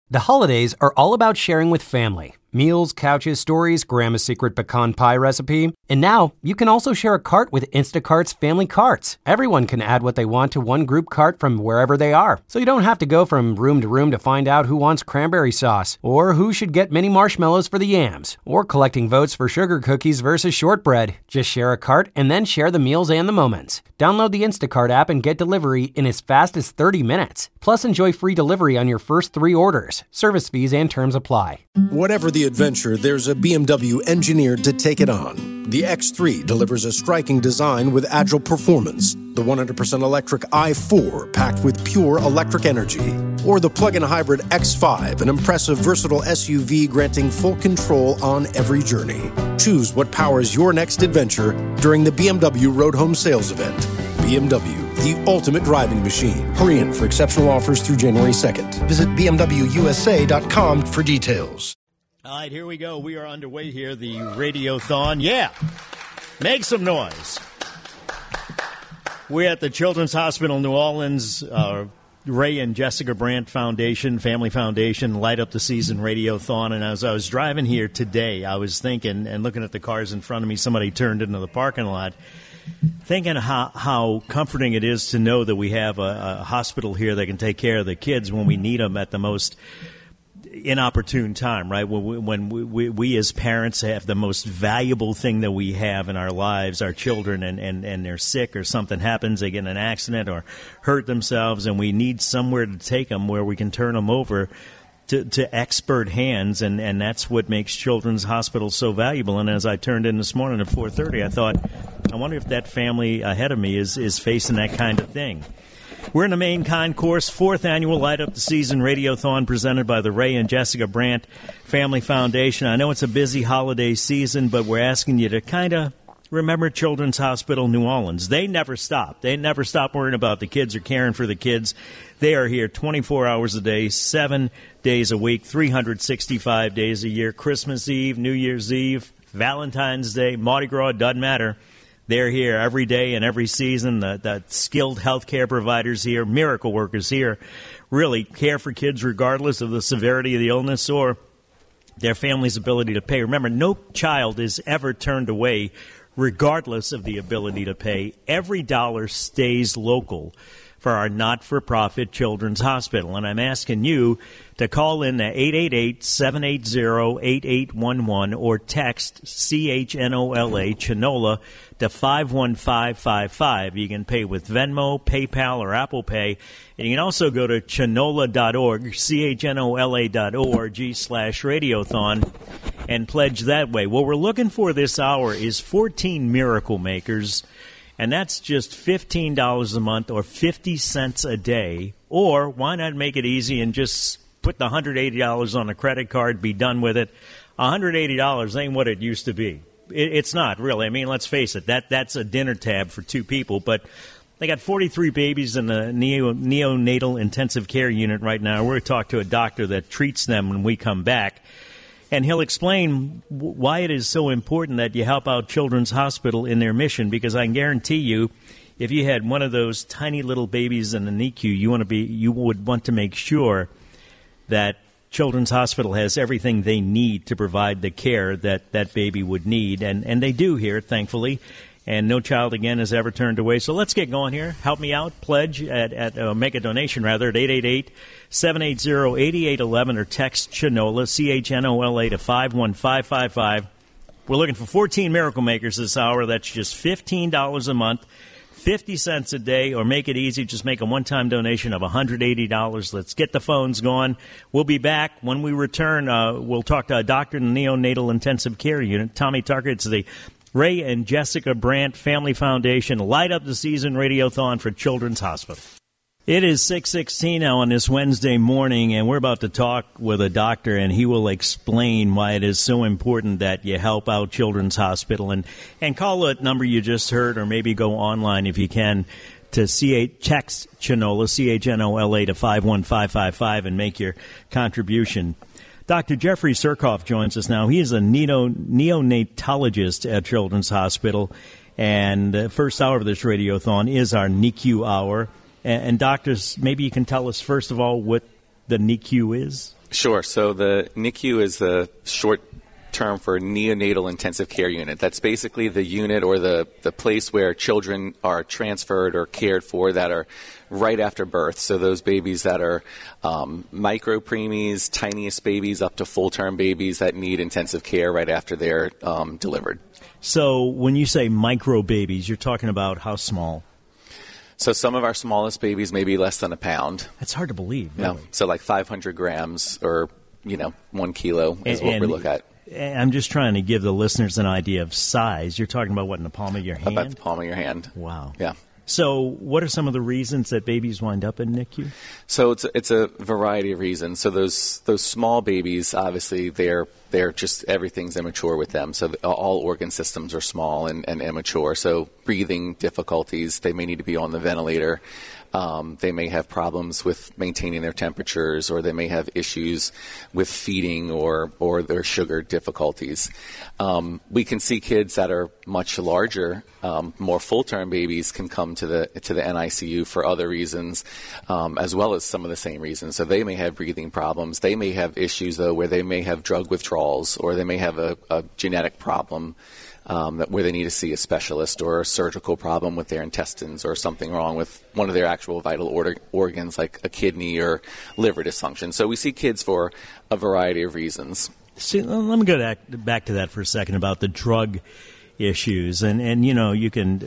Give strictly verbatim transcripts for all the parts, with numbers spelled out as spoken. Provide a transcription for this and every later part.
The holidays are all about sharing with family. Meals, couches, stories, Grandma's secret pecan pie recipe. And now, you can also share a cart with Instacart's Family Carts. Everyone can add what they want to one group cart from wherever they are. So you don't have to go from room to room to find out who wants cranberry sauce, or who should get mini marshmallows for the yams, or collecting votes for sugar cookies versus shortbread. Just share a cart and then share the meals and the moments. Download the Instacart app and get delivery in as fast as thirty minutes. Plus, enjoy free delivery on your first three orders. Service fees and terms apply. Whatever the adventure, there's a B M W engineered to take it on. The X three delivers a striking design with agile performance. The one hundred percent electric i four, packed with pure electric energy. Or the plug-in hybrid X five, an impressive, versatile S U V granting full control on every journey. Choose what powers your next adventure during the B M W Road Home Sales Event. B M W, the ultimate driving machine. Hurry in for exceptional offers through January second. Visit b m w u s a dot com for details. All right, here we go. We are underway here, the Radiothon. Yeah, make some noise. We're at the Children's Hospital New Orleans, uh, Ray and Jessica Brandt Foundation, Family Foundation, Light Up the Season Radiothon. And as I was driving here today, I was thinking and looking at the cars in front of me, somebody turned into the parking lot, thinking how, how comforting it is to know that we have a, a hospital here that can take care of the kids when we need them at the most inopportune time, right? When, we, when we, we, we as parents have the most valuable thing that we have in our lives, our children, and, and, and they're sick or something happens, they get in an accident or hurt themselves, and we need somewhere to take them where we can turn them over to, to expert hands, and, and that's what makes Children's Hospital so valuable. And as I turned in this morning at four thirty, I thought, I wonder if that family ahead of me is, is facing that kind of thing. We're in the main concourse, fourth annual Light Up the Season Radiothon presented by the Ray and Jessica Brandt Family Foundation. I know it's a busy holiday season, but we're asking you to kind of remember Children's Hospital New Orleans. They never stop. They never stop worrying about the kids or caring for the kids. They are here twenty-four hours a day, seven days a week, three hundred sixty-five days a year, Christmas Eve, New Year's Eve, Valentine's Day, Mardi Gras, doesn't matter. They're here every day and every season. The, the skilled healthcare providers here, miracle workers here, really care for kids regardless of the severity of the illness or their family's ability to pay. Remember, no child is ever turned away regardless of the ability to pay. Every dollar stays local for our not-for-profit Children's Hospital. And I'm asking you to call in at eight eight eight, seven eight zero, eight eight one one or text C H N O L A, Chinola, to five one five five five. You can pay with Venmo, PayPal, or Apple Pay. And you can also go to chinola dot org, C H N O L A dot org slash radiothon, and pledge that way. What we're looking for this hour is fourteen Miracle Makers, and that's just fifteen dollars a month or fifty cents a day. Or why not make it easy and just put the one hundred eighty dollars on a credit card, be done with it. one hundred eighty dollars ain't what it used to be. It, it's not, really. I mean, let's face it, that that's a dinner tab for two people. But they got forty-three babies in the neo, neonatal intensive care unit right now. We're going to talk to a doctor that treats them when we come back. And he'll explain w- why it is so important that you help out Children's Hospital in their mission, because I can guarantee you, if you had one of those tiny little babies in the N I C U, you want to be, you would want to make sure that Children's Hospital has everything they need to provide the care that that baby would need, and, and they do here, thankfully. And no child, again, has ever turned away. So let's get going here. Help me out. Pledge at, at uh, make a donation, rather, at eight eight eight, seven eight zero, eight eight one one or text Chinola, C H N O L A, to five one five five five. We're looking for fourteen Miracle Makers this hour. That's just fifteen dollars a month, fifty cents a day, or make it easy. Just make a one-time donation of one hundred eighty dollars. Let's get the phones going. We'll be back. When we return, uh, we'll talk to a doctor in the neonatal intensive care unit, Tommy Tucker. It's the Ray and Jessica Brandt Family Foundation Light Up the Season Radiothon for Children's Hospital. It is six sixteen now on this Wednesday morning, and we're about to talk with a doctor, and he will explain why it is so important that you help out Children's Hospital. And, and call that number you just heard, or maybe go online if you can, to C H, text Chinola, C H N O L A, to five one five five five and make your contribution. Doctor Jeffrey Surkoff joins us now. He is a neo, neonatologist at Children's Hospital, and the first hour of this radiothon is our N I C U hour. And, and doctors, maybe you can tell us, first of all, what the N I C U is? Sure. So the N I C U is the short term for neonatal intensive care unit. That's basically the unit or the, the place where children are transferred or cared for that are right after birth. So those babies that are um, micro preemies, tiniest babies up to full-term babies that need intensive care right after they're um, delivered. So when you say micro babies, you're talking about how small? So some of our smallest babies may be less than a pound. That's hard to believe, really. No. So like five hundred grams or, you know, one kilo is and, what and we look at. I'm just trying to give the listeners an idea of size. You're talking about what, in the palm of your hand? About the palm of your hand. Wow. Yeah. So what are some of the reasons that babies wind up in N I C U? So it's a, it's a variety of reasons. So those those small babies, obviously, they're they're just everything's immature with them. So all organ systems are small and, and immature. So breathing difficulties, they may need to be on the ventilator. Um, they may have problems with maintaining their temperatures, or they may have issues with feeding or, or their sugar difficulties. Um, we can see kids that are much larger, um, more full-term babies can come to the to the N I C U for other reasons, um, as well as some of the same reasons. So they may have breathing problems. They may have issues, though, where they may have drug withdrawals, or they may have a, a genetic problem. Um, that where they need to see a specialist, or a surgical problem with their intestines, or something wrong with one of their actual vital order, organs like a kidney or liver dysfunction. So we see kids for a variety of reasons. See, let me go back, back to that for a second about the drug issues. And, and you know, you can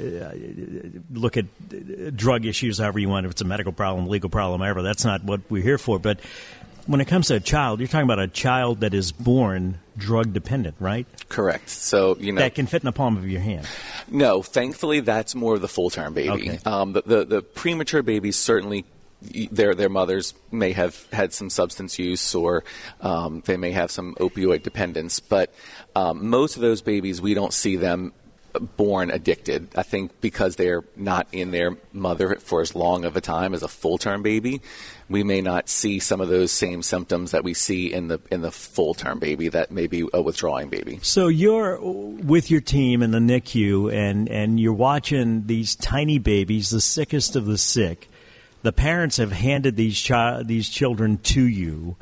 uh, look at drug issues however you want, if it's a medical problem, legal problem, whatever. That's not what we're here for. But when it comes to a child, you're talking about a child that is born drug dependent, right? Correct. So, you know, that can fit in the palm of your hand. No, thankfully, that's more of the full-term baby. Okay. Um, the, the the premature babies, certainly, their their mothers may have had some substance use, or um, they may have some opioid dependence. But um, most of those babies, we don't see them born addicted. I think because they're not in their mother for as long of a time as a full-term baby, we may not see some of those same symptoms that we see in the in the full-term baby that may be a withdrawing baby. So you're with your team in the N I C U, and, and you're watching these tiny babies, the sickest of the sick. The parents have handed these chi- these children to you,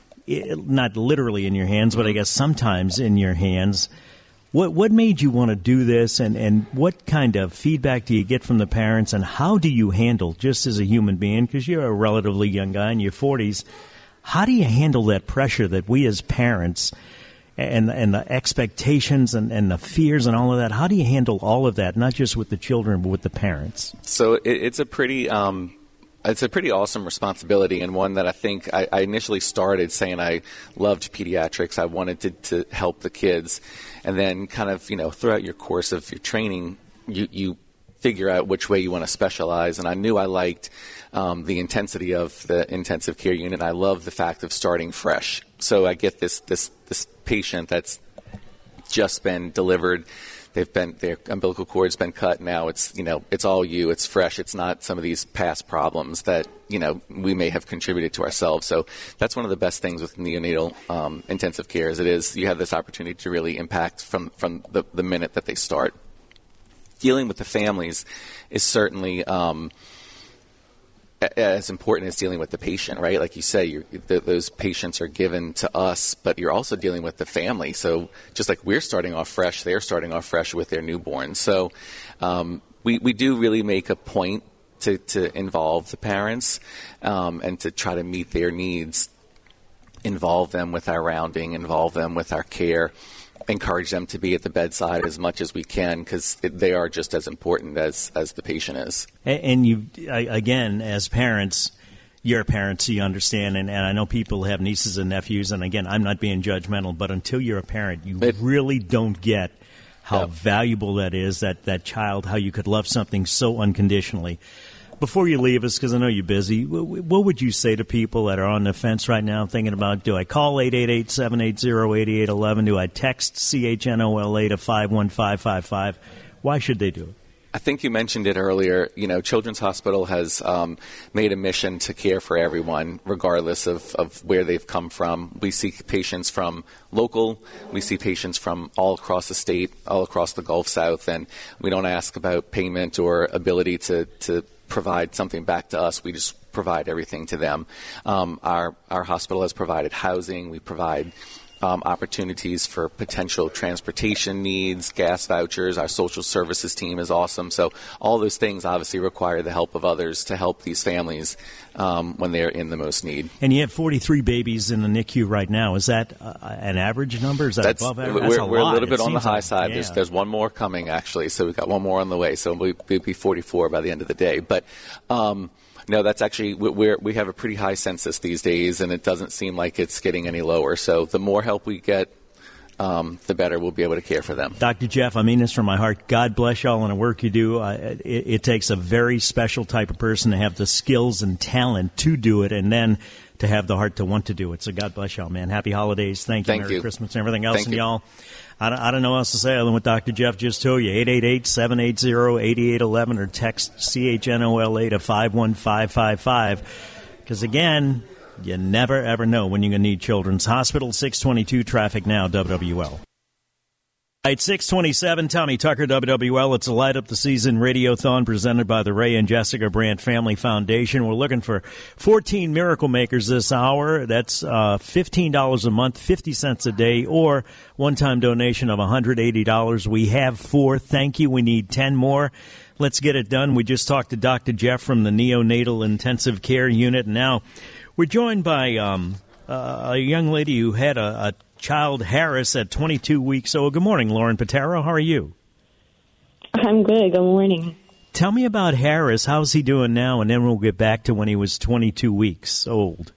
it, not literally in your hands, but I guess sometimes in your hands. What what made you want to do this, and, and what kind of feedback do you get from the parents, and how do you handle, just as a human being, because you're a relatively young guy in your forties, how do you handle that pressure that we as parents and and the expectations and, and the fears and all of that, how do you handle all of that, not just with the children but with the parents? So it, it's a pretty... Um It's a pretty awesome responsibility, and one that I think I, I initially started saying I loved pediatrics. I wanted to, to help the kids. And then kind of, you know, throughout your course of your training, you, you figure out which way you want to specialize. And I knew I liked um, the intensity of the intensive care unit. I love the fact of starting fresh. So I get this, this, this patient that's just been delivered. They've been, their umbilical cord's been cut. Now it's, you know, it's all you. It's fresh. It's not some of these past problems that, you know, we may have contributed to ourselves. So that's one of the best things with neonatal um, intensive care is it is you have this opportunity to really impact from, from the, the minute that they start. Dealing with the families is certainly um, as important as dealing with the patient, right? Like you say, you're, the, those patients are given to us, but you're also dealing with the family. So just like we're starting off fresh, they're starting off fresh with their newborn. So um, we, we do really make a point to, to involve the parents um, and to try to meet their needs, involve them with our rounding, involve them with our care, encourage them to be at the bedside as much as we can because they are just as important as, as the patient is. And you, again, as parents, you're a parent, so you understand, and, and I know people have nieces and nephews, and again, I'm not being judgmental, but until you're a parent, you it, really don't get how yeah. valuable that is, that, that child, how you could love something so unconditionally. Before you leave us, because I know you're busy, what would you say to people that are on the fence right now thinking about, do I call eight eight eight, seven eight zero, eight eight one one? Do I text C H N O L A to five one five five five? Why should they do it? I think you mentioned it earlier. You know, Children's Hospital has um, made a mission to care for everyone, regardless of, of where they've come from. We see patients from local. We see patients from all across the state, all across the Gulf South, and we don't ask about payment or ability to, to provide something back to us. We just provide everything to them. Um, our our hospital has provided housing. We provide Um, opportunities for potential transportation needs, gas vouchers. Our social services team is awesome. So all those things obviously require the help of others to help these families um, when they're in the most need. And you have forty-three babies in the N I C U right now. Is that uh, an average number? Is that That's, above average? We're, That's a we're lot. a little bit It on the high like, side. yeah. There's, there's one more coming, actually. So we've got one more on the way. So we'll, we'll be forty-four by the end of the day. But um, no, that's actually, we're, we have a pretty high census these days, and it doesn't seem like it's getting any lower. So the more help we get, Um, the better we'll be able to care for them. Doctor Jeff, I mean this from my heart. God bless y'all on the work you do. Uh, it, it takes a very special type of person to have the skills and talent to do it, and then to have the heart to want to do it. So God bless y'all, man. Happy holidays. Thank you. Thank Merry you. Christmas and everything else. Thank and you. y'all, I don't, I don't know what else to say other than what Doctor Jeff just told you. eight eight eight, seven eight zero, eight eight one one or text C H N O L A to five one five five five. Because, again, you never, ever know when you're going to need Children's Hospital. six twenty-two traffic now, W W L. Right, six twenty-seven, Tommy Tucker, W W L. It's a Light Up the Season Radiothon presented by the Ray and Jessica Brandt Family Foundation. We're looking for fourteen Miracle Makers this hour. That's uh, fifteen dollars a month, fifty cents a day, or one-time donation of one hundred eighty dollars. We have four. Thank you. We need ten more. Let's get it done. We just talked to Doctor Jeff from the Neonatal Intensive Care Unit. And now we're joined by um, uh, a young lady who had a, a child, Harris, at twenty-two weeks old. Good morning, Lauren Patero. How are you? I'm good. Good morning. Tell me about Harris. How's he doing now? And then we'll get back to when he was twenty-two weeks old.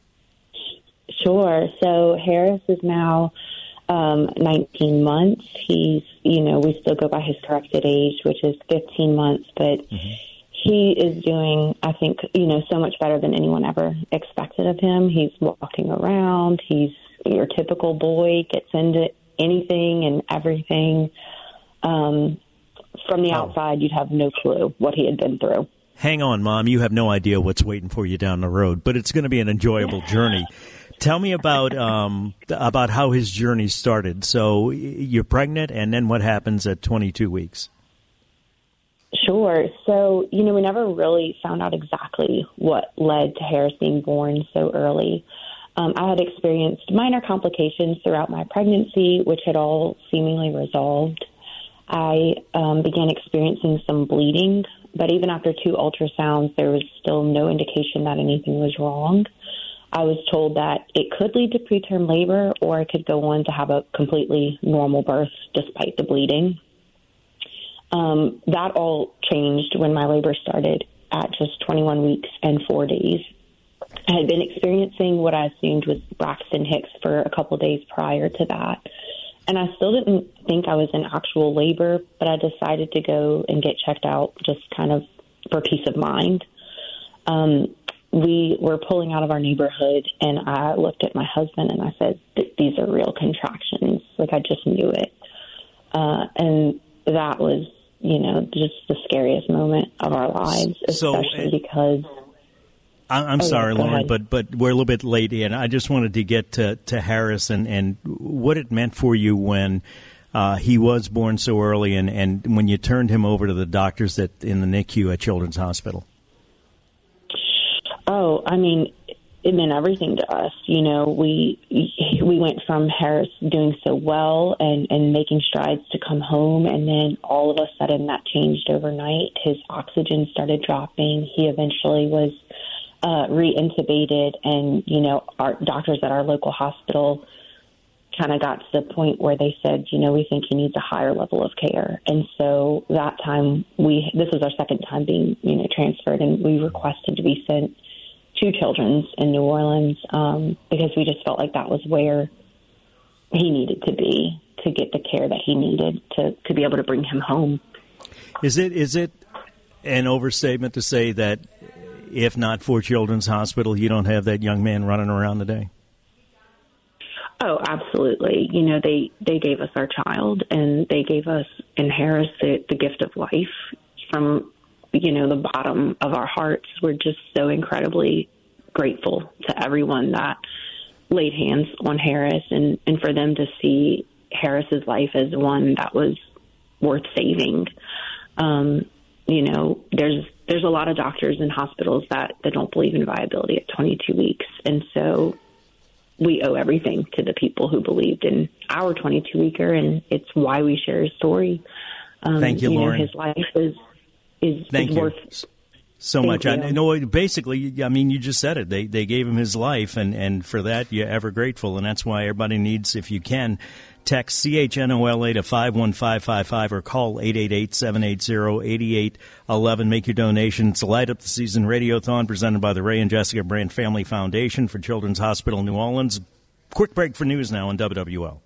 Sure. So Harris is now um, nineteen months. He's, you know, we still go by his corrected age, which is fifteen months, but mm-hmm. he is doing, I think, you know, so much better than anyone ever expected of him. He's walking around. He's your typical boy, gets into anything and everything. Um, from the oh. outside, you'd have no clue what he had been through. Hang on, Mom. You have no idea what's waiting for you down the road, but it's going to be an enjoyable journey. Tell me about um, about how his journey started. So you're pregnant, and then what happens at twenty-two weeks? Sure. So, you know, we never really found out exactly what led to Harris being born so early. Um, I had experienced minor complications throughout my pregnancy, which had all seemingly resolved. I um, began experiencing some bleeding, but even after two ultrasounds, there was still no indication that anything was wrong. I was told that it could lead to preterm labor, or I could go on to have a completely normal birth despite the bleeding. Um, that all changed when my labor started at just twenty-one weeks and four days. I had been experiencing what I assumed was Braxton Hicks for a couple days prior to that. And I still didn't think I was in actual labor, but I decided to go and get checked out just kind of for peace of mind. Um, we were pulling out of our neighborhood, and I looked at my husband and I said, these are real contractions. Like, I just knew it. Uh, and that was, you know, just the scariest moment of our lives, especially so, because... I'm oh, sorry, yeah, Lauren, ahead. but but we're a little bit late in. I just wanted to get to, to Harris and, and what it meant for you when uh, he was born so early, and, and when you turned him over to the doctors that in the N I C U at Children's Hospital. Oh, I mean, it meant everything to us. You know, we we went from Harris doing so well and, and making strides to come home, and then all of a sudden that changed overnight. His oxygen started dropping. He eventually was Uh, re-intubated, and, you know, our doctors at our local hospital kind of got to the point where they said, you know, we think he needs a higher level of care. And so that time, we this was our second time being, you know, transferred, and we requested to be sent to Children's in New Orleans um, because we just felt like that was where he needed to be to get the care that he needed to, to be able to bring him home. Is it is it an overstatement to say that if not for Children's Hospital, you don't have that young man running around today? Oh, absolutely. You know, they, they gave us our child, and they gave us in Harris the, the gift of life from, you know, the bottom of our hearts. We're just so incredibly grateful to everyone that laid hands on Harris, and, and for them to see Harris's life as one that was worth saving. Um, you know, there's there's a lot of doctors and hospitals that, that don't believe in viability at twenty-two weeks. And so we owe everything to the people who believed in our twenty-two weeker, and it's why we share his story. Um, Thank you, you Lauren. Know, his life is, is, Thank is you. worth So Thank much. you. I know. Basically, I mean, you just said it. They they gave him his life, and, and for that, you're ever grateful. And that's why everybody needs, if you can, text C H N O L A to five one five five five or call eight eight eight, seven eight zero, eight eight one one. Make your donation. It's a Light Up the Season Radiothon presented by the Ray and Jessica Brandt Family Foundation for Children's Hospital New Orleans. Quick break for news now on W W L.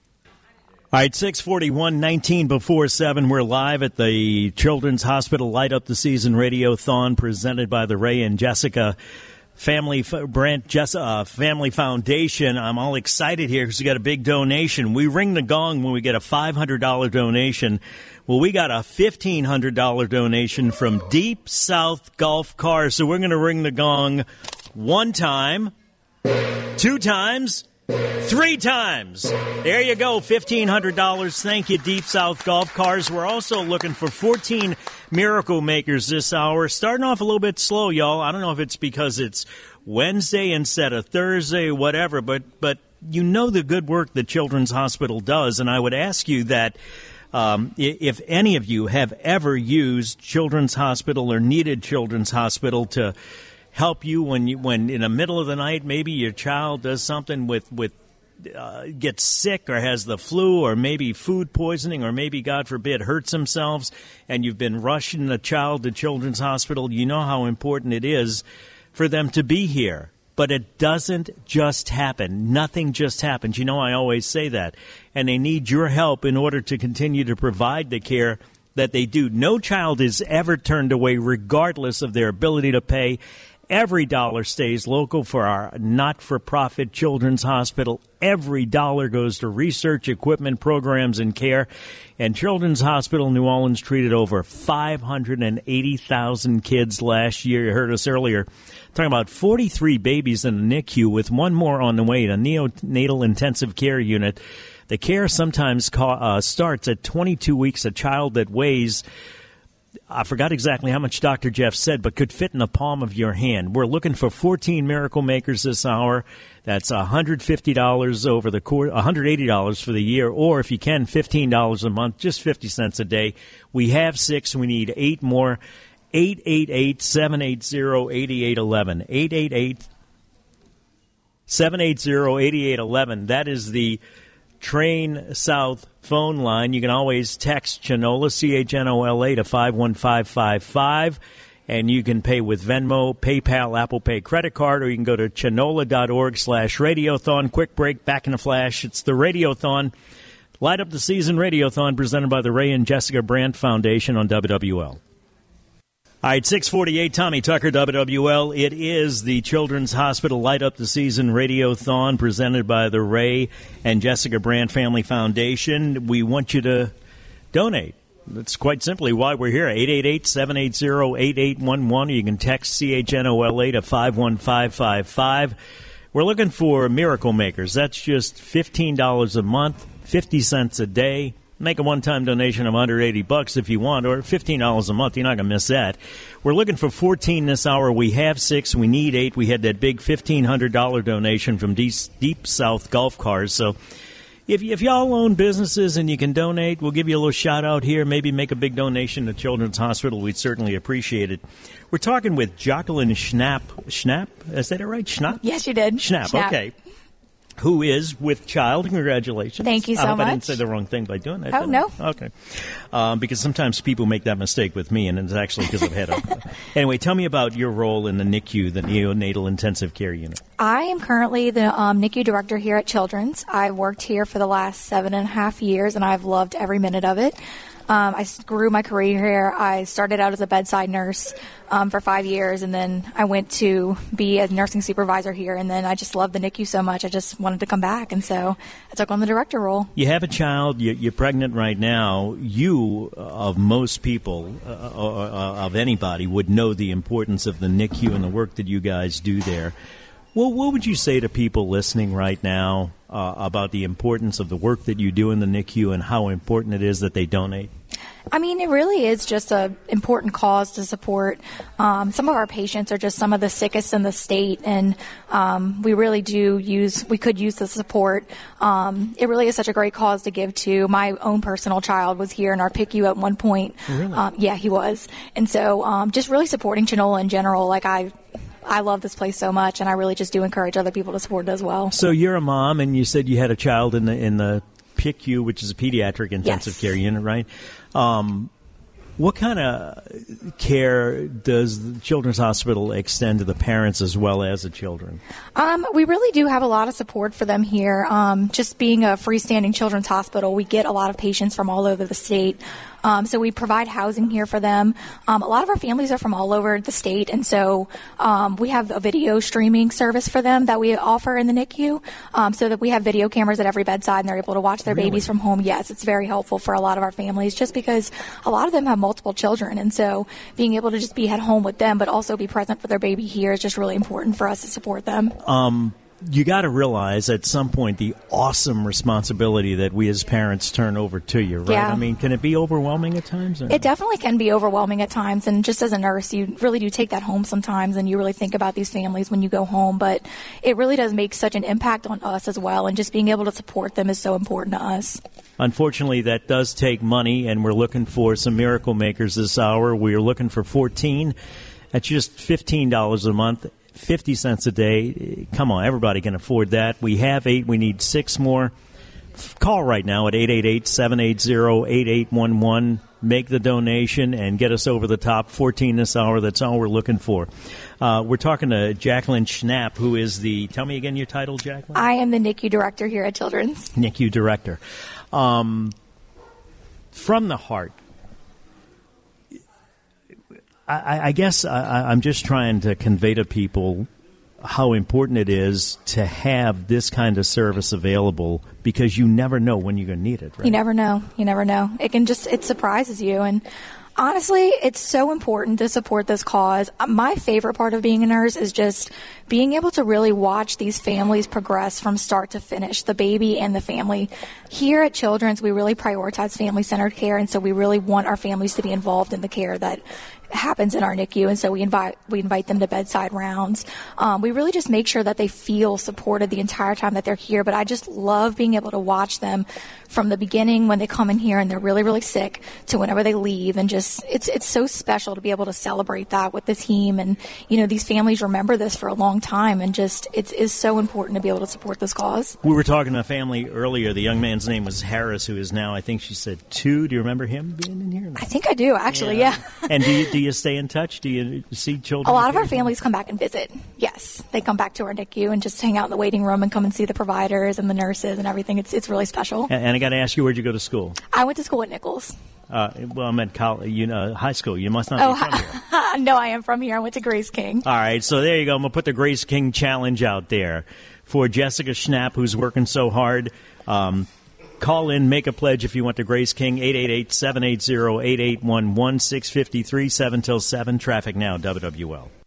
All right, six forty-one, nineteen before seven. We're live at the Children's Hospital Light Up the Season Radiothon presented by the Ray and Jessica Family Brandt Jessica uh, Family Foundation. I'm all excited here because we got a big donation. We ring the gong when we get a five hundred dollars donation. Well, we got a fifteen hundred dollars donation from Deep South Golf Cars. So we're going to ring the gong one time, two times, three times. There you go, fifteen hundred dollars. Thank you, Deep South Golf Cars. We're also looking for fourteen miracle makers this hour. Starting off a little bit slow, y'all. I don't know if it's because it's Wednesday instead of Thursday or whatever, but, but you know the good work that Children's Hospital does, and I would ask you that um, if any of you have ever used Children's Hospital or needed Children's Hospital to help you when you when in the middle of the night maybe your child does something with with uh, gets sick or has the flu or maybe food poisoning or maybe God forbid hurts themselves and you've been rushing the child to Children's Hospital, you know how important it is for them to be here. But it doesn't just happen. Nothing just happens. You know, I always say that. And they need your help in order to continue to provide the care that they do. No child is ever turned away regardless of their ability to pay. Every dollar stays local for our not-for-profit Children's Hospital. Every dollar goes to research, equipment, programs, and care. And Children's Hospital New Orleans treated over five hundred eighty thousand kids last year. You heard us earlier talking about forty-three babies in the N I C U with one more on the way, the neonatal intensive care unit. The care sometimes ca- uh, starts at twenty-two weeks. A child that weighs, I forgot exactly how much Doctor Jeff said, but could fit in the palm of your hand. We're looking for fourteen miracle makers this hour. That's one hundred fifty dollars over the course, one hundred eighty dollars for the year, or if you can, fifteen dollars a month, just fifty cents a day. We have six. We need eight more. eight eight eight, seven eight zero, eight eight one one. eight eight eight, seven eight zero, eight eight one one. That is the Train South phone line. You can always text Chenola, C H N O L A, to five one five five five, and you can pay with Venmo, PayPal, Apple Pay credit card, or you can go to chenola.org slash radiothon. Quick break, back in a flash. It's the Radiothon. Light Up the Season Radiothon presented by the Ray and Jessica Brandt Foundation on W W L. All right, six forty-eight, Tommy Tucker, W W L. It is the Children's Hospital Light Up the Season Radiothon presented by the Ray and Jessica Brandt Family Foundation. We want you to donate. That's quite simply why we're here. eight eight eight, seven eight zero, eight eight one one. You can text C H N O L A to five one five five five. We're looking for miracle makers. That's just fifteen dollars a month, fifty cents a day. Make a one-time donation of one hundred eighty bucks if you want, or fifteen dollars a month. You're not going to miss that. We're looking for fourteen this hour. We have six. We need eight. We had that big fifteen hundred dollars donation from Deep, Deep South Golf Cars. So if, if y'all own businesses and you can donate, we'll give you a little shout-out here. Maybe make a big donation to Children's Hospital. We'd certainly appreciate it. We're talking with Jacqueline Schnapp. Schnapp? Is that it right? Schnapp? Yes, you did. Schnapp, Schnapp. Okay. Who is with child. Congratulations. Thank you so I hope much. I didn't say the wrong thing by doing that. Oh, no. Okay. Um, because sometimes people make that mistake with me, and it's actually because I've had a... Anyway, tell me about your role in the N I C U, the Neonatal Intensive Care Unit. I am currently the um, N I C U director here at Children's. I've worked here for the last seven and a half years, and I've loved every minute of it. Um, I grew my career here. I started out as a bedside nurse um, for five years, and then I went to be a nursing supervisor here, and then I just loved the N I C U so much, I just wanted to come back, and so I took on the director role. You have a child, you're pregnant right now. You, of most people, uh, uh, of anybody, would know the importance of the N I C U and the work that you guys do there. Well, what would you say to people listening right now uh, about the importance of the work that you do in the N I C U and how important it is that they donate? I mean, it really is just an important cause to support. Um, some of our patients are just some of the sickest in the state, and um, we really do use, we could use the support. Um, it really is such a great cause to give to. My own personal child was here in our P I C U at one point. Really? Um, yeah, he was. And so um, just really supporting Chinola in general, like I I love this place so much, and I really just do encourage other people to support it as well. So you're a mom, and you said you had a child in the in the P I C U, which is a pediatric intensive Yes. care unit, right? Um, what kind of care does the Children's Hospital extend to the parents as well as the children? Um, we really do have a lot of support for them here. Um, just being a freestanding children's hospital, we get a lot of patients from all over the state. Um, so we provide housing here for them. Um, a lot of our families are from all over the state, and so um, we have a video streaming service for them that we offer in the N I C U, um, so that we have video cameras at every bedside, and they're able to watch their Really? babies from home. Yes, it's very helpful for a lot of our families, just because a lot of them have multiple children, and so being able to just be at home with them, but also be present for their baby here is just really important for us to support them. Um, you got to realize at some point the awesome responsibility that we as parents turn over to you, right? Yeah. I mean, can it be overwhelming at times? Or? It definitely can be overwhelming at times, and just as a nurse, you really do take that home sometimes, and you really think about these families when you go home, but it really does make such an impact on us as well, and just being able to support them is so important to us. Unfortunately, that does take money, and we're looking for some miracle makers this hour. We're looking for fourteen. That's just fifteen dollars a month, fifty cents a day. Come on, everybody can afford that. We have eight. We need six more. Call right now at eight eight eight, seven eight zero, eight eight one one. Make the donation and get us over the top. fourteen this hour. That's all we're looking for. Uh, we're talking to Jacqueline Schnapp, who is the, tell me again your title, Jacqueline? I am the N I C U director here at Children's. N I C U director. Um, from the heart, I, I guess I, I'm just trying to convey to people how important it is to have this kind of service available, because you never know when you're going to need it, right? You never know. You never know. It can just, it surprises you. And honestly, it's so important to support this cause. My favorite part of being a nurse is just being able to really watch these families progress from start to finish, the baby and the family. Here at Children's, we really prioritize family-centered care, and so we really want our families to be involved in the care that happens in our N I C U, and so we invite we invite them to bedside rounds. Um, we really just make sure that they feel supported the entire time that they're here, but I just love being able to watch them from the beginning when they come in here and they're really, really sick to whenever they leave, and just it's it's so special to be able to celebrate that with the team. And you know, these families remember this for a long time, and just it is so important to be able to support this cause. We were talking to a family earlier. The young man's name was Harris, who is now, I think she said, two. Do you remember him being in here? I think I do, actually, yeah. yeah. And do you, do you stay in touch? Do you see children? A lot of our families come back and visit. Yes, they come back to our N I C U and just hang out in the waiting room and come and see the providers and the nurses and everything. It's it's really special. And, and I got to ask you, where'd you go to school? I went to school at Nichols. Uh, well, I meant college, you know, high school. You must not Oh, be from here. no, I am from here. I went to Grace King. All right, so there you go. I'm going to put the Grace King Challenge out there for Jessica Schnapp, who's working so hard. Um, call in, make a pledge if you want to Grace King, eight eight eight, seven eight zero, eight eight one one, six five three, seven till seven. Traffic now, W W L.